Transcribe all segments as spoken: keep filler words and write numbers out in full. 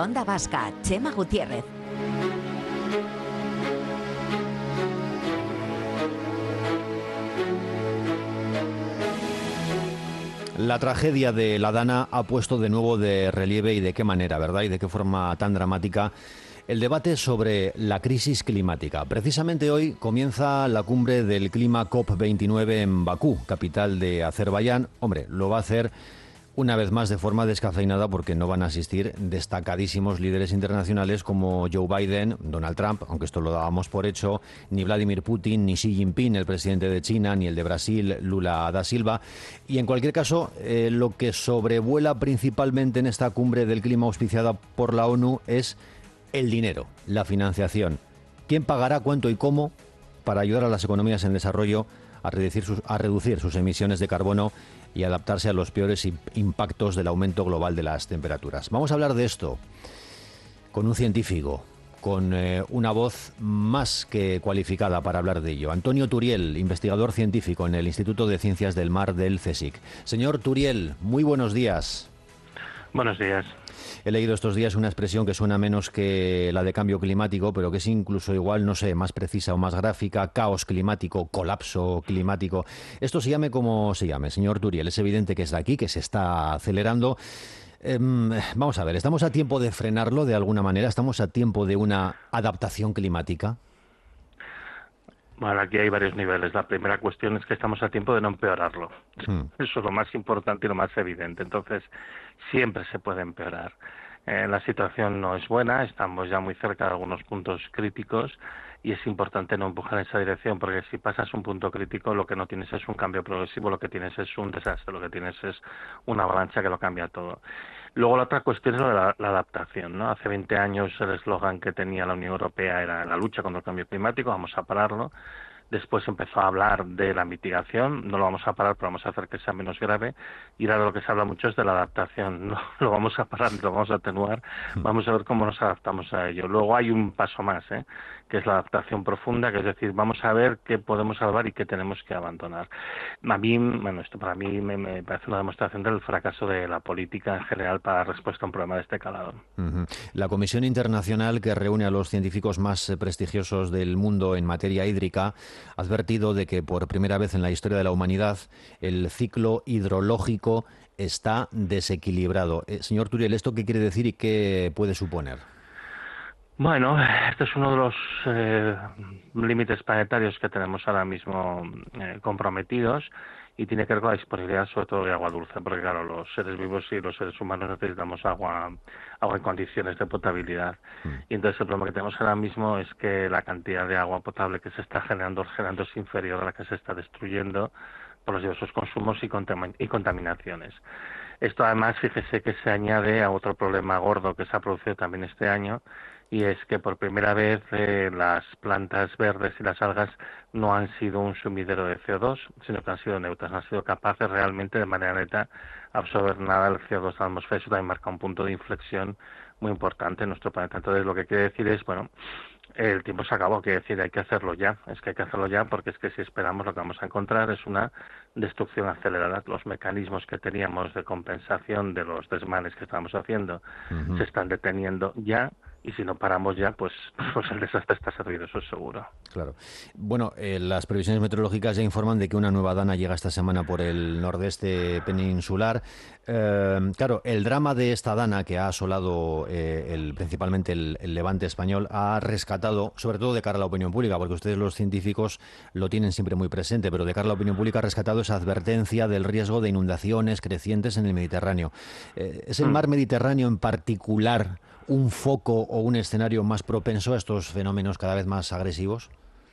Onda Vasca, Chema Gutiérrez. La tragedia de la Dana ha puesto de nuevo de relieve, y de qué manera, ¿verdad? Y de qué forma tan dramática, el debate sobre la crisis climática. Precisamente hoy comienza la cumbre del clima COP veintinueve en Bakú, capital de Azerbaiyán. Hombre, lo va a hacer una vez más de forma descafeinada, porque no van a asistir destacadísimos líderes internacionales como Joe Biden, Donald Trump, aunque esto lo dábamos por hecho, ni Vladimir Putin, ni Xi Jinping, el presidente de China, ni el de Brasil, Lula da Silva. Y en cualquier caso, eh, lo que sobrevuela principalmente en esta cumbre del clima auspiciada por la ONU es el dinero, la financiación. ¿Quién pagará cuánto y cómo para ayudar a las economías en desarrollo a reducir sus, a reducir sus emisiones de carbono y adaptarse a los peores impactos del aumento global de las temperaturas? Vamos a hablar de esto con un científico, con eh, una voz más que cualificada para hablar de ello. Antonio Turiel, investigador científico en el Instituto de Ciencias del Mar del CSIC. Señor Turiel, muy buenos días. Buenos días. He leído estos días una expresión que suena menos que la de cambio climático, pero que es incluso igual, no sé, más precisa o más gráfica: caos climático, colapso climático. Esto se llame como se llame, señor Turiel, es evidente que es de aquí, que se está acelerando. Eh, vamos a ver, ¿estamos a tiempo de frenarlo de alguna manera? ¿Estamos a tiempo de una adaptación climática? Bueno, aquí hay varios niveles. La primera cuestión es que estamos a tiempo de no empeorarlo. Mm. Eso es lo más importante y lo más evidente. Entonces, siempre se puede empeorar. Eh, la situación no es buena, estamos ya muy cerca de algunos puntos críticos y es importante no empujar en esa dirección, porque si pasas un punto crítico, lo que no tienes es un cambio progresivo, lo que tienes es un desastre, lo que tienes es una avalancha que lo cambia todo. Luego la otra cuestión es la, la adaptación, ¿no? Hace veinte años el eslogan que tenía la Unión Europea era la lucha contra el cambio climático, vamos a pararlo. Después empezó a hablar de la mitigación, no lo vamos a parar, pero vamos a hacer que sea menos grave. Y ahora lo que se habla mucho es de la adaptación, no lo vamos a parar, lo vamos a atenuar, vamos a ver cómo nos adaptamos a ello. Luego hay un paso más, ¿eh? que es la adaptación profunda, que es decir, vamos a ver qué podemos salvar y qué tenemos que abandonar. A mí, bueno, esto para mí me, me parece una demostración del fracaso de la política en general para dar respuesta a un problema de este calado. Uh-huh. La Comisión Internacional, que reúne a los científicos más prestigiosos del mundo en materia hídrica, ha advertido de que por primera vez en la historia de la humanidad el ciclo hidrológico está desequilibrado. Eh, señor Turiel, ¿esto qué quiere decir y qué puede suponer? Bueno, este es uno de los eh, límites planetarios que tenemos ahora mismo eh, comprometidos, y tiene que ver con la disponibilidad sobre todo de agua dulce, porque claro, los seres vivos y los seres humanos necesitamos agua, agua en condiciones de potabilidad. Mm. Y entonces el problema que tenemos ahora mismo es que la cantidad de agua potable que se está generando, generando es inferior a la que se está destruyendo por los diversos consumos y, contam- y contaminaciones. Esto además, fíjese que se añade a otro problema gordo que se ha producido también este año, y es que por primera vez eh, las plantas verdes y las algas no han sido un sumidero de C O dos, sino que han sido neutras, no han sido capaces realmente de manera neta absorber nada del C O dos de la atmósfera. Eso también marca un punto de inflexión muy importante en nuestro planeta. Entonces lo que quiere decir es, bueno, el tiempo se acabó, quiere decir, hay que hacerlo ya, es que hay que hacerlo ya, porque es que si esperamos lo que vamos a encontrar es una destrucción acelerada. Los mecanismos que teníamos de compensación de los desmanes que estábamos haciendo uh-huh. se están deteniendo ya, y si no paramos ya, pues, pues el desastre está servido, eso es seguro. Claro. Bueno, eh, las previsiones meteorológicas ya informan de que una nueva Dana llega esta semana por el nordeste peninsular. Eh, claro, el drama de esta Dana, que ha asolado eh, el, principalmente el, el levante español, ha rescatado, sobre todo de cara a la opinión pública, porque ustedes los científicos lo tienen siempre muy presente, pero de cara a la opinión pública ha rescatado esa advertencia del riesgo de inundaciones crecientes en el Mediterráneo. Eh, ¿Es el mar Mediterráneo en particular un foco o un escenario más propenso a estos fenómenos cada vez más agresivos?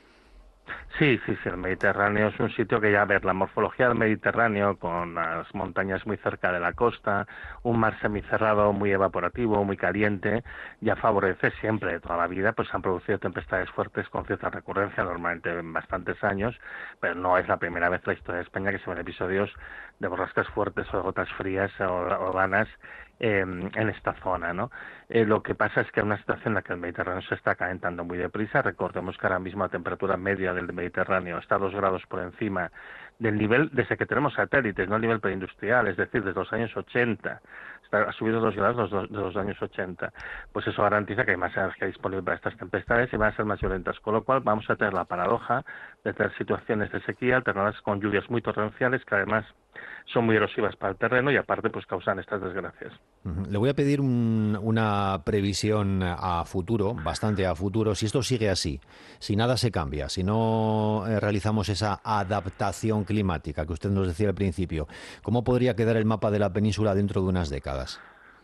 Sí, sí, sí, el Mediterráneo es un sitio que ya, a ver, la morfología del Mediterráneo, con las montañas muy cerca de la costa, un mar semicerrado muy evaporativo, muy caliente, ya favorece siempre, de toda la vida, pues se han producido tempestades fuertes con cierta recurrencia, normalmente en bastantes años, pero no es la primera vez en la historia de España que se ven episodios de borrascas fuertes o de gotas frías o, o vanas eh, en esta zona, ¿no? Eh, lo que pasa es que en una situación en la que el Mediterráneo se está calentando muy deprisa, recordemos que ahora mismo la temperatura media del Mediterráneo está dos grados por encima del nivel desde que tenemos satélites, no el nivel preindustrial, es decir, desde los años ochenta. Está, ha subido dos grados desde los años ochenta. Pues eso garantiza que hay más energía disponible para estas tempestades y van a ser más violentas. Con lo cual vamos a tener la paradoja de tener situaciones de sequía alternadas con lluvias muy torrenciales que además son muy erosivas para el terreno y aparte pues causan estas desgracias. Le voy a pedir un, una previsión a futuro, bastante a futuro. Si esto sigue así, si nada se cambia, si no eh, realizamos esa adaptación climática que usted nos decía al principio, ¿cómo podría quedar el mapa de la península dentro de unas décadas?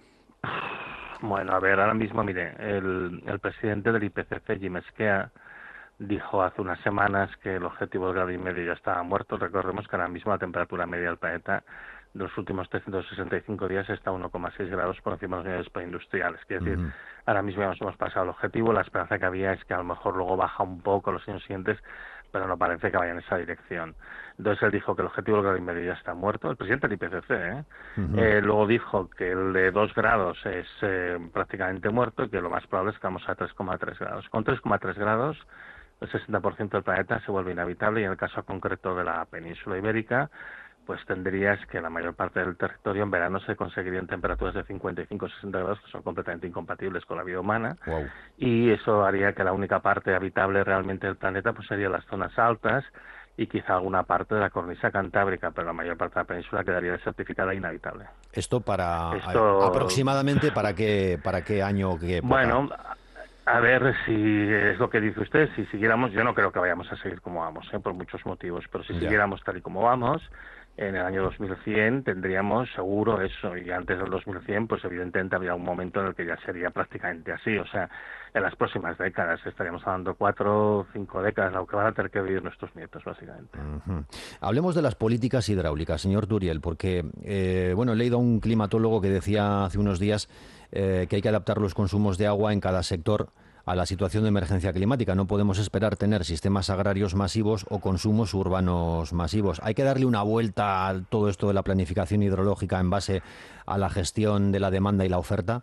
Bueno, a ver, ahora mismo, mire, el, el presidente del I P C C, Jim Esquea, dijo hace unas semanas que el objetivo del grado y medio ya estaba muerto. Recordemos que ahora mismo la temperatura media del planeta de los últimos trescientos sesenta y cinco días está a uno coma seis grados por encima de los niveles preindustriales. Quiere decir, uh-huh. ahora mismo ya nos hemos pasado el objetivo. La esperanza que había es que a lo mejor luego baja un poco los años siguientes, pero no parece que vaya en esa dirección. Entonces él dijo que el objetivo del grado y medio ya está muerto, el presidente del I P C C, ¿eh? Uh-huh. Eh, luego dijo que el de dos grados es eh, prácticamente muerto y que lo más probable es que vamos a tres coma tres grados. Con tres coma tres grados el sesenta por ciento del planeta se vuelve inhabitable y en el caso concreto de la península ibérica pues tendrías que la mayor parte del territorio en verano se conseguirían temperaturas de cincuenta y cinco a sesenta grados que son completamente incompatibles con la vida humana. Wow. Y eso haría que la única parte habitable realmente del planeta pues serían las zonas altas y quizá alguna parte de la cornisa cantábrica, pero la mayor parte de la península quedaría desertificada e inhabitable. ¿Esto para Esto... aproximadamente para qué para qué año? Qué época? Bueno, a ver si es lo que dice usted, si siguiéramos, yo no creo que vayamos a seguir como vamos, ¿eh? Por muchos motivos, pero si ya. siguiéramos tal y como vamos, en el año dos mil cien tendríamos seguro eso, y antes del dos mil cien pues evidentemente habría un momento en el que ya sería prácticamente así, o sea, en las próximas décadas estaríamos hablando cuatro o cinco décadas, lo que van a tener que vivir nuestros nietos básicamente. Uh-huh. Hablemos de las políticas hidráulicas, señor Turiel, porque eh, bueno, he leído a un climatólogo que decía hace unos días eh, que hay que adaptar los consumos de agua en cada sector a la situación de emergencia climática. No podemos esperar tener sistemas agrarios masivos o consumos urbanos masivos. Hay que darle una vuelta a todo esto de la planificación hidrológica en base a la gestión de la demanda y la oferta.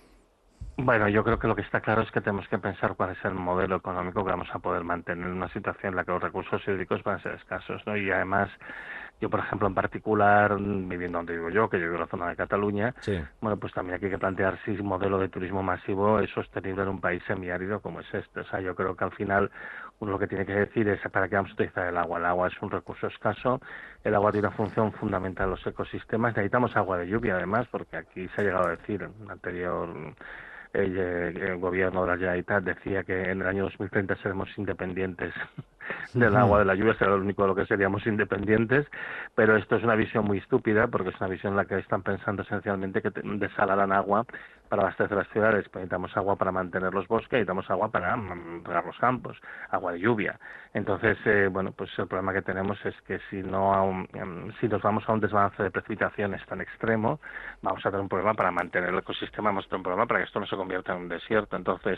Bueno, yo creo que lo que está claro es que tenemos que pensar cuál es el modelo económico que vamos a poder mantener en una situación en la que los recursos hídricos van a ser escasos, ¿no? Y además, yo, por ejemplo, en particular, viviendo donde vivo yo, que yo vivo en la zona de Cataluña, sí. bueno, pues también aquí hay que plantear si un modelo de turismo masivo es sostenible en un país semiárido como es este. O sea, yo creo que al final uno lo que tiene que decir es para qué vamos a utilizar el agua. El agua es un recurso escaso, el agua tiene una función fundamental en los ecosistemas. Necesitamos agua de lluvia, además, porque aquí se ha llegado a decir en anterior... El, el gobierno de la Generalitat decía que en el año dos mil treinta seremos independientes del agua de la lluvia, será lo único de lo que seríamos independientes, pero esto es una visión muy estúpida porque es una visión en la que están pensando esencialmente que desalarán agua para abastecer las ciudades, pues necesitamos agua para mantener los bosques, necesitamos agua para regar los campos, agua de lluvia. Entonces, eh, bueno, pues el problema que tenemos es que si no um, si nos vamos a un desbalance de precipitaciones tan extremo, vamos a tener un problema para mantener el ecosistema, vamos a tener un problema para que esto no se convierta en un desierto. Entonces,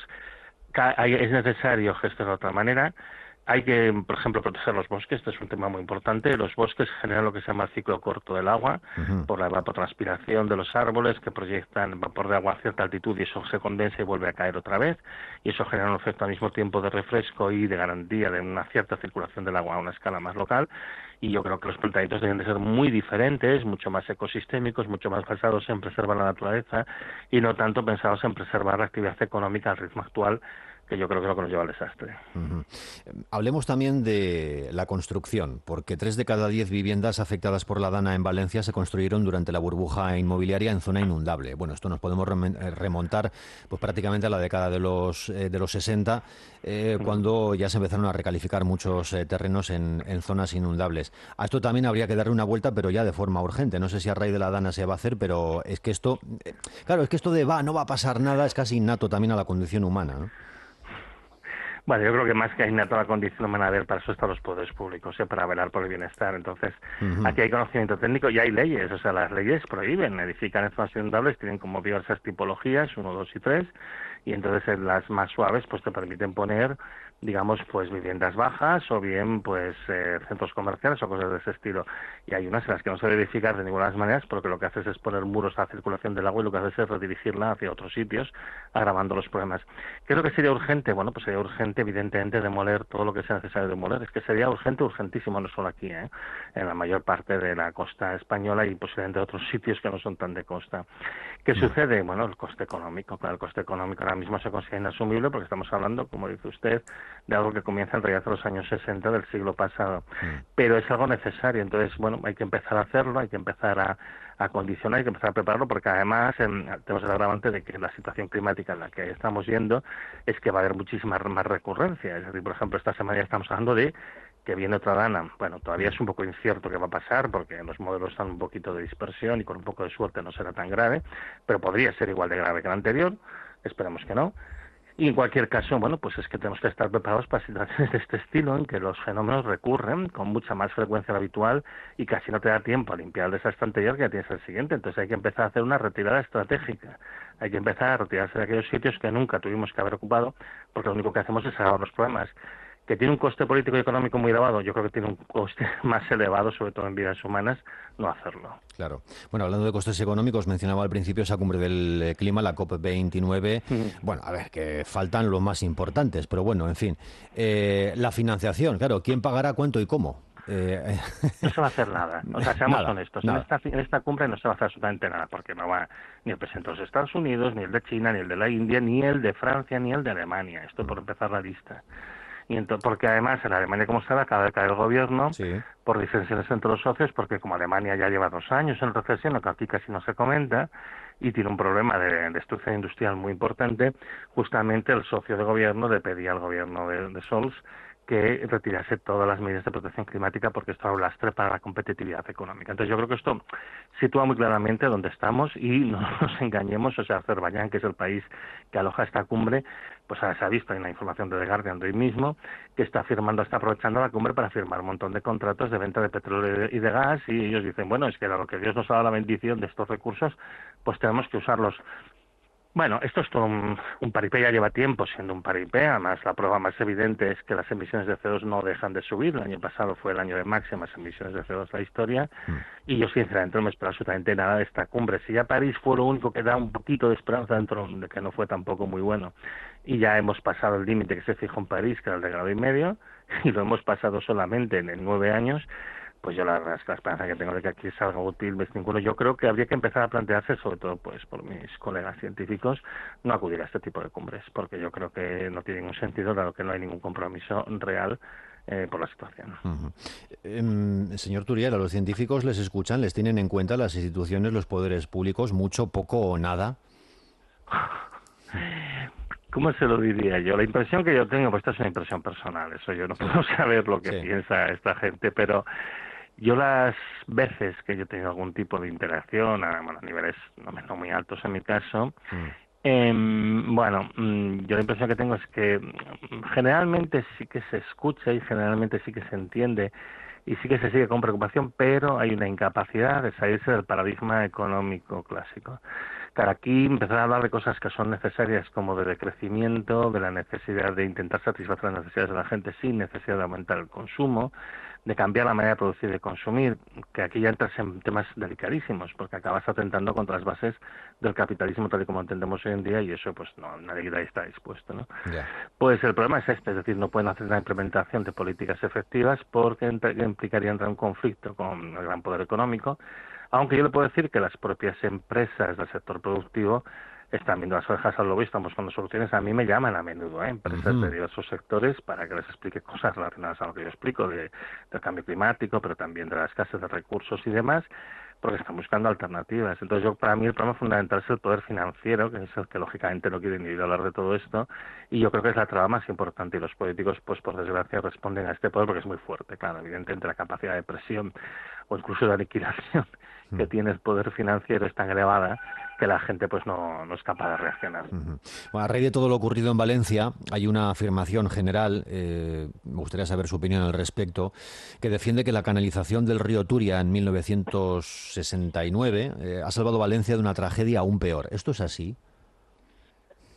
es necesario gestionar de otra manera. Hay que, por ejemplo, proteger los bosques, este es un tema muy importante. Los bosques generan lo que se llama el ciclo corto del agua, uh-huh. por la evapotranspiración de los árboles que proyectan vapor de agua a cierta altitud y eso se condensa y vuelve a caer otra vez. Y eso genera un efecto al mismo tiempo de refresco y de garantía de una cierta circulación del agua a una escala más local. Y yo creo que los planteamientos deben de ser muy diferentes, mucho más ecosistémicos, mucho más basados en preservar la naturaleza y no tanto pensados en preservar la actividad económica al ritmo actual, que yo creo que es lo que nos lleva al desastre. Uh-huh. Hablemos también de la construcción, porque tres de cada diez viviendas afectadas por la Dana en Valencia se construyeron durante la burbuja inmobiliaria en zona inundable. Bueno, esto nos podemos remontar pues prácticamente a la década de los eh, de los sesenta, eh, uh-huh. cuando ya se empezaron a recalificar muchos eh, terrenos en, en zonas inundables. A esto también habría que darle una vuelta, pero ya de forma urgente. No sé si a raíz de la Dana se va a hacer, pero es que esto, eh, claro, es que esto de va, no va a pasar nada, es casi innato también a la condición humana, ¿no? Bueno, yo creo que más que hay innato la condición humana, a ver, para eso están los poderes públicos, ¿eh? Para velar por el bienestar. Entonces, uh-huh. aquí hay conocimiento técnico y hay leyes, o sea, las leyes prohíben edificar en zonas inundables, tienen como diversas tipologías, uno, dos y tres, y entonces en las más suaves pues te permiten poner digamos, pues viviendas bajas o bien pues eh, centros comerciales o cosas de ese estilo. Y hay unas en las que no se debe edificar de ninguna de las maneras porque lo que haces es poner muros a la circulación del agua y lo que haces es redirigirla hacia otros sitios, agravando los problemas. ¿Qué es lo que sería urgente? Bueno, pues sería urgente, evidentemente, demoler todo lo que sea necesario demoler. Es que sería urgente, urgentísimo, no solo aquí, ¿eh? En la mayor parte de la costa española y posiblemente otros sitios que no son tan de costa. ¿Qué sucede? Bueno, el coste económico. Claro, el coste económico ahora mismo se considera inasumible porque estamos hablando, como dice usted, de algo que comienza en realidad en los años sesenta del siglo pasado. Mm. Pero es algo necesario. Entonces, bueno, hay que empezar a hacerlo, hay que empezar a, a condicionar, hay que empezar a prepararlo, porque además eh, tenemos el agravante de que la situación climática en la que estamos yendo es que va a haber muchísima más recurrencia. Es decir, por ejemplo, esta semana ya estamos hablando de que viene otra dana. Bueno, todavía es un poco incierto qué va a pasar porque los modelos están un poquito de dispersión y con un poco de suerte no será tan grave, pero podría ser igual de grave que la anterior, esperemos que no. Y en cualquier caso, bueno, pues es que tenemos que estar preparados para situaciones de este estilo en que los fenómenos recurren con mucha más frecuencia de lo habitual y casi no te da tiempo a limpiar el desastre anterior que ya tienes el siguiente. Entonces hay que empezar a hacer una retirada estratégica. Hay que empezar a retirarse de aquellos sitios que nunca tuvimos que haber ocupado porque lo único que hacemos es agravar los problemas. ¿Que tiene un coste político y económico muy elevado? Yo creo que tiene un coste más elevado, sobre todo en vidas humanas, no hacerlo. Claro. Bueno, hablando de costes económicos, mencionaba al principio esa cumbre del clima, la COP veintinueve. Mm. Bueno, a ver, que faltan los más importantes, pero bueno, en fin. Eh, la financiación, claro, ¿quién pagará cuánto y cómo? Eh... No se va a hacer nada. O sea, seamos nada, honestos. Nada. En, esta, en esta cumbre no se va a hacer absolutamente nada, porque no va ni el presidente de los Estados Unidos, ni el de China, ni el de la India, ni el de Francia, ni el de Alemania. Esto mm. por empezar la lista. Y entonces, porque además en Alemania, como sabe, acaba de caer el gobierno sí. por disensiones entre los socios, porque como Alemania ya lleva dos años en recesión, lo que aquí casi no se comenta, y tiene un problema de destrucción industrial muy importante, justamente el socio de gobierno le pedía al gobierno de, de Scholz que retirase todas las medidas de protección climática porque esto era un lastre para la competitividad económica. Entonces yo creo que esto sitúa muy claramente dónde estamos y no nos engañemos, o sea, Azerbaiyán, que es el país que aloja esta cumbre, pues ahora se ha visto en la información de The Guardian de hoy mismo, que está firmando, está aprovechando la cumbre para firmar un montón de contratos de venta de petróleo y de gas y ellos dicen, bueno, es que dado que Dios nos ha dado la bendición de estos recursos, pues tenemos que usarlos. Bueno, esto es todo un, un paripé, ya lleva tiempo siendo un paripé, además la prueba más evidente es que las emisiones de C O dos no dejan de subir, el año pasado fue el año de máximas emisiones de C O dos de la historia, mm. y yo sinceramente no me espero absolutamente nada de esta cumbre. Si ya París fue lo único que da un poquito de esperanza dentro de que no fue tampoco muy bueno, y ya hemos pasado el límite que se fijó en París, que era el de grado y medio, y lo hemos pasado solamente en, en nueve años, pues yo la verdad es que la esperanza que tengo de que aquí salga útil es ninguno. Yo creo que habría que empezar a plantearse, sobre todo pues por mis colegas científicos, no acudir a este tipo de cumbres, porque yo creo que no tiene ningún sentido, dado que no hay ningún compromiso real eh, por la situación. Uh-huh. Eh, señor Turiel, a los científicos les escuchan, les tienen en cuenta las instituciones, los poderes públicos, mucho, poco o nada. ¿Cómo se lo diría yo? La impresión que yo tengo, pues esta es una impresión personal, eso yo no puedo saber lo que sí. piensa esta gente, pero yo las veces que yo he tenido algún tipo de interacción, a, bueno, a niveles no, no muy altos en mi caso, mm. eh, bueno, yo la impresión que tengo es que generalmente sí que se escucha y generalmente sí que se entiende y sí que se sigue con preocupación, pero hay una incapacidad de salirse del paradigma económico clásico. Claro, aquí empezar a hablar de cosas que son necesarias como de decrecimiento, de la necesidad de intentar satisfacer las necesidades de la gente sin necesidad de aumentar el consumo, de cambiar la manera de producir y de consumir, que aquí ya entras en temas delicadísimos, porque acabas atentando contra las bases del capitalismo tal y como entendemos hoy en día, y eso pues no, nadie está dispuesto, ¿no? Yeah. Pues el problema es este, es decir, no pueden hacer una implementación de políticas efectivas porque implicaría entrar en un conflicto con el gran poder económico, aunque yo le puedo decir que las propias empresas del sector productivo están viendo las orejas al lobo y están buscando soluciones. A mí me llaman a menudo ¿eh? empresas uh-huh. de diversos sectores para que les explique cosas relacionadas a lo que yo explico de, del cambio climático, pero también de la escasez de recursos y demás, porque están buscando alternativas. Entonces, yo para mí el problema fundamental es el poder financiero, que es el que lógicamente no quiere ni ir a hablar de todo esto, y yo creo que es la traba más importante, y los políticos, pues por desgracia, responden a este poder porque es muy fuerte, claro, evidentemente la capacidad de presión o incluso de liquidación que mm. tiene el poder financiero es tan elevada que la gente pues no, no es capaz de reaccionar. Uh-huh. Bueno, a raíz de todo lo ocurrido en Valencia, hay una afirmación general, eh, me gustaría saber su opinión al respecto, que defiende que la canalización del río Turia en mil novecientos sesenta y nueve eh, ha salvado Valencia de una tragedia aún peor. ¿Esto es así?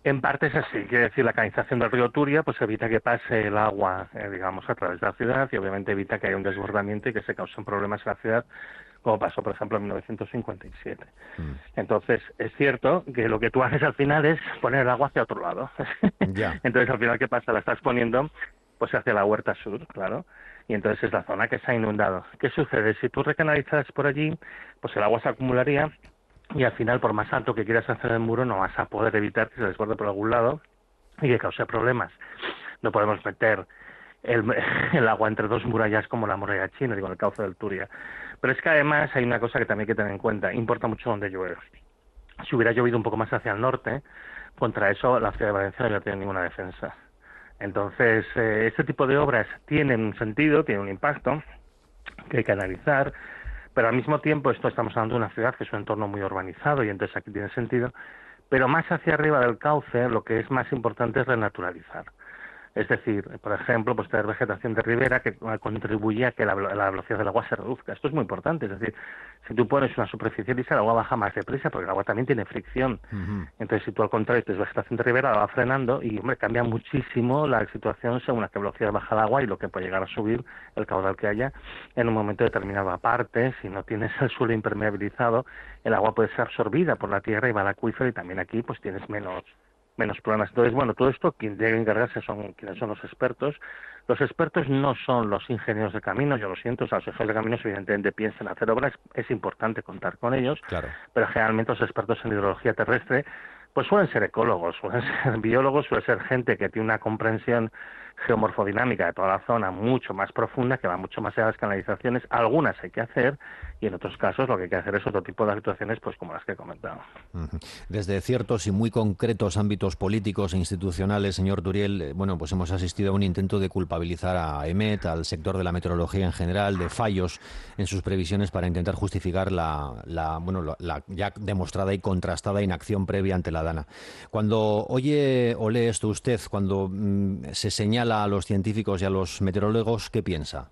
En parte es así, quiere decir, la canalización del río Turia pues evita que pase el agua, eh, digamos, a través de la ciudad y obviamente evita que haya un desbordamiento y que se causen problemas en la ciudad, como pasó, por ejemplo, en mil novecientos cincuenta y siete. Mm. Entonces, es cierto que lo que tú haces al final es poner el agua hacia otro lado. Ya. Entonces, al final, ¿qué pasa? La estás poniendo pues hacia la huerta sur, claro, y entonces es la zona que se ha inundado. ¿Qué sucede? Si tú recanalizas por allí, pues el agua se acumularía y al final, por más alto que quieras hacer el muro, no vas a poder evitar que se desborde por algún lado y que cause problemas. No podemos meter el, el agua entre dos murallas como la muralla china, digo, el cauce del Turia. Pero es que además hay una cosa que también hay que tener en cuenta, importa mucho dónde llueve. Si hubiera llovido un poco más hacia el norte, contra eso la ciudad de Valencia no hubiera tenido ninguna defensa. Entonces, eh, este tipo de obras tienen un sentido, tienen un impacto que hay que analizar, pero al mismo tiempo esto estamos hablando de una ciudad que es un entorno muy urbanizado y entonces aquí tiene sentido, pero más hacia arriba del cauce lo que es más importante es renaturalizar. Es decir, por ejemplo, pues tener vegetación de ribera que contribuye a que la, la velocidad del agua se reduzca. Esto es muy importante. Es decir, si tú pones una superficie lisa, el agua baja más deprisa porque el agua también tiene fricción. Uh-huh. Entonces, si tú al contrario tienes vegetación de ribera, la va frenando y, hombre, cambia muchísimo la situación según a qué velocidad baja el agua y lo que puede llegar a subir el caudal que haya en un momento determinado. Aparte, si no tienes el suelo impermeabilizado, el agua puede ser absorbida por la tierra y va al acuífero y también aquí pues tienes menos... menos problemas. Entonces, bueno, todo esto quien debe encargarse son quienes son los expertos. Los expertos no son los ingenieros de caminos, yo lo siento, o sea, los ingenieros de caminos evidentemente piensan hacer obras, es importante contar con ellos, claro. Pero generalmente los expertos en hidrología terrestre pues suelen ser ecólogos, suelen ser biólogos, suelen ser gente que tiene una comprensión geomorfodinámica de toda la zona mucho más profunda, que va mucho más allá de las canalizaciones. Algunas hay que hacer y en otros casos lo que hay que hacer es otro tipo de actuaciones pues como las que he comentado. Desde ciertos y muy concretos ámbitos políticos e institucionales, señor Turiel, bueno, pues hemos asistido a un intento de culpabilizar a EMET, al sector de la meteorología en general, de fallos en sus previsiones para intentar justificar la, la, bueno, la, la ya demostrada y contrastada inacción previa ante la DANA. Cuando oye o lee esto usted, cuando mmm, se señala a los científicos y a los meteorólogos, ¿qué piensa?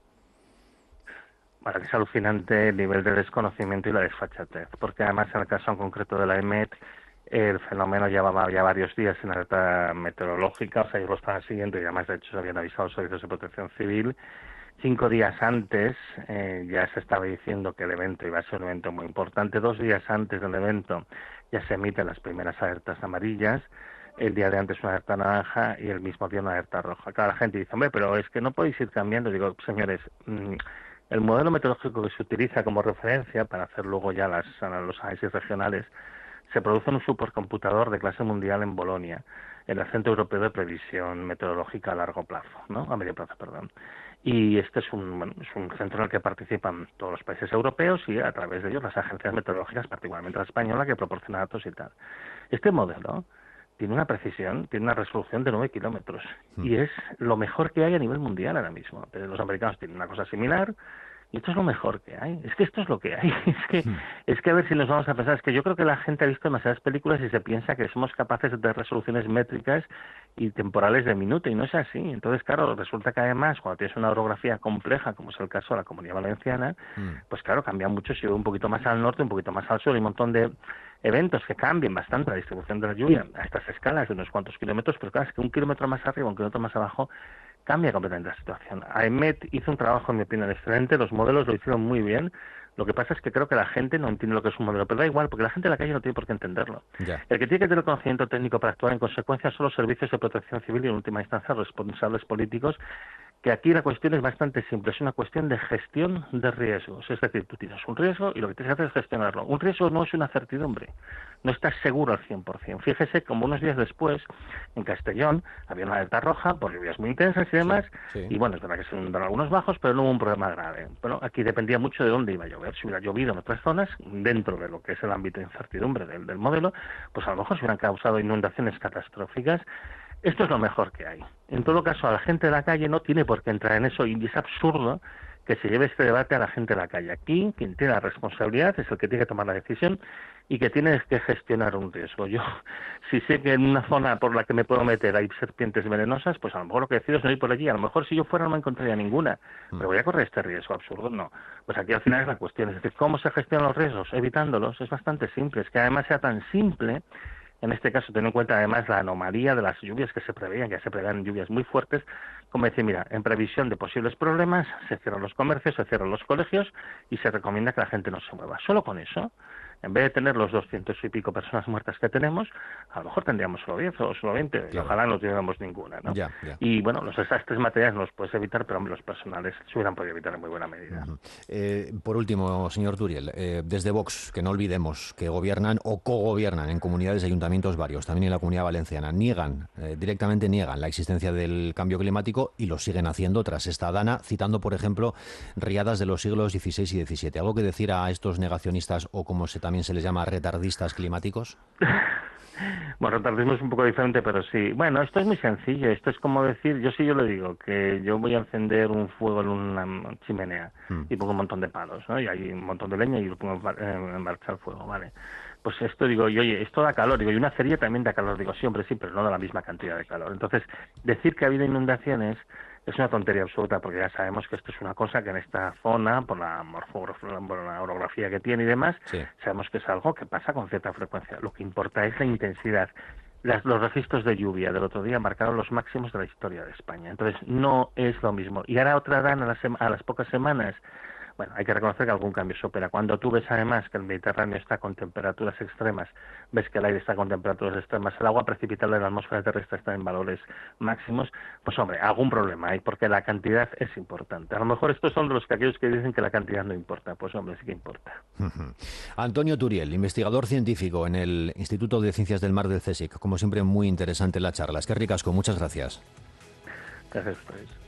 Bueno, que es alucinante el nivel de desconocimiento y la desfachatez, porque además en el caso en concreto de la EMET, el fenómeno llevaba ya varios días en alerta meteorológica, o sea, ellos lo estaban siguiendo y además de hecho se habían avisado a los servicios de protección civil. Cinco días antes eh, ya se estaba diciendo que el evento iba a ser un evento muy importante. Dos días antes del evento ya se emiten las primeras alertas amarillas. El día de antes una alerta naranja y el mismo día una alerta roja. Claro, la gente dice, hombre, pero es que no podéis ir cambiando. Digo, señores, mmm, el modelo meteorológico que se utiliza como referencia para hacer luego ya las, los análisis regionales se produce en un supercomputador de clase mundial en Bolonia, en el Centro Europeo de Previsión Meteorológica a largo plazo, ¿no? A medio plazo, perdón. Y este es un, bueno, es un centro en el que participan todos los países europeos y a través de ellos las agencias meteorológicas, particularmente la española, que proporciona datos y tal. Este modelo tiene una precisión, tiene una resolución de nueve kilómetros mm. y es lo mejor que hay a nivel mundial ahora mismo. Los americanos tienen una cosa similar y esto es lo mejor que hay. Es que esto es lo que hay. Es que, mm. es que a ver si nos vamos a pensar, es que yo creo que la gente ha visto demasiadas películas y se piensa que somos capaces de tener resoluciones métricas y temporales de minuto y no es así. Entonces, claro, resulta que además cuando tienes una orografía compleja, como es el caso de la Comunidad Valenciana, mm. pues claro, cambia mucho si va un poquito más al norte, un poquito más al sur, hay un montón de eventos que cambien bastante la distribución de la lluvia a estas escalas de unos cuantos kilómetros, pero claro, es que un kilómetro más arriba, un kilómetro más abajo, cambia completamente la situación. AEMET hizo un trabajo, en mi opinión, excelente, los modelos lo hicieron muy bien. Lo que pasa es que creo que la gente no entiende lo que es un modelo, pero da igual, porque la gente de la calle no tiene por qué entenderlo. Yeah. El que tiene que tener conocimiento técnico para actuar en consecuencia son los servicios de protección civil y, en última instancia, los responsables políticos, que aquí la cuestión es bastante simple, es una cuestión de gestión de riesgos. Es decir, tú tienes un riesgo y lo que tienes que hacer es gestionarlo. Un riesgo no es una certidumbre, no estás seguro al cien por ciento. Fíjese como unos días después, en Castellón, había una alerta roja por lluvias muy intensas y demás, sí, sí. y bueno, es verdad que se inundaron algunos bajos, pero no hubo un problema grave. Bueno, aquí dependía mucho de dónde iba a llover. Si hubiera llovido en otras zonas, dentro de lo que es el ámbito de incertidumbre del, del modelo, pues a lo mejor se hubieran causado inundaciones catastróficas. Esto es lo mejor que hay. En todo caso, a la gente de la calle no tiene por qué entrar en eso y es absurdo que se lleve este debate a la gente de la calle. Aquí, quien tiene la responsabilidad es el que tiene que tomar la decisión y que tiene que gestionar un riesgo. Yo, si sé que en una zona por la que me puedo meter hay serpientes venenosas, pues a lo mejor lo que decido es no ir por allí. A lo mejor si yo fuera no me encontraría ninguna, pero voy a correr este riesgo. Absurdo, no. Pues aquí al final es la cuestión. Es decir, ¿cómo se gestionan los riesgos? Evitándolos. Es bastante simple. Es que además sea tan simple En este caso, teniendo en cuenta además la anomalía de las lluvias que se preveían, que se preveían lluvias muy fuertes, como decir, mira, en previsión de posibles problemas, se cierran los comercios, se cierran los colegios y se recomienda que la gente no se mueva. Solo con eso, en vez de tener los doscientos y pico personas muertas que tenemos, a lo mejor tendríamos solo diez o solo veinte, claro. Y ojalá no tuviéramos ninguna, ¿no? Ya, ya. Y bueno, los desastres materiales no los puedes evitar, pero hombre, los personales se hubieran podido evitar en muy buena medida. Uh-huh. eh, por último, señor Turiel, eh, desde Vox, que no olvidemos que gobiernan o cogobiernan en comunidades y ayuntamientos varios, también en la Comunidad Valenciana, niegan, eh, directamente niegan la existencia del cambio climático y lo siguen haciendo tras esta dana, citando, por ejemplo, riadas de los siglos dieciséis y diecisiete. ¿Algo que decir a estos negacionistas o como se, también se les llama retardistas climáticos? Bueno, retardismo es un poco diferente, pero sí. Bueno, esto es muy sencillo. Esto es como decir, yo sí yo le digo, que yo voy a encender un fuego en una chimenea mm. y pongo un montón de palos, ¿no? Y hay un montón de leña y lo pongo en marcha el fuego, ¿vale? Pues esto digo, y oye, esto da calor, digo, y una cerilla también da calor, digo, sí, hombre, sí, pero no da la misma cantidad de calor. Entonces, decir que ha habido inundaciones es una tontería absoluta, porque ya sabemos que esto es una cosa que en esta zona, por la morfografía, por la orografía que tiene y demás, sí. Sabemos que es algo que pasa con cierta frecuencia. Lo que importa es la intensidad. Las, los registros de lluvia del otro día marcaron los máximos de la historia de España. Entonces, no es lo mismo. Y ahora otra dan a las, a las pocas semanas. Bueno, hay que reconocer que algún cambio se opera. Cuando tú ves además que el Mediterráneo está con temperaturas extremas, ves que el aire está con temperaturas extremas, el agua precipitable de la atmósfera terrestre está en valores máximos, pues hombre, algún problema hay, porque la cantidad es importante. A lo mejor estos son de los que aquellos que dicen que la cantidad no importa, pues hombre, sí que importa. Uh-huh. Antonio Turiel, investigador científico en el Instituto de Ciencias del Mar del CSIC. Como siempre, muy interesante la charla. Es que ricasco, muchas gracias. Gracias a ustedes.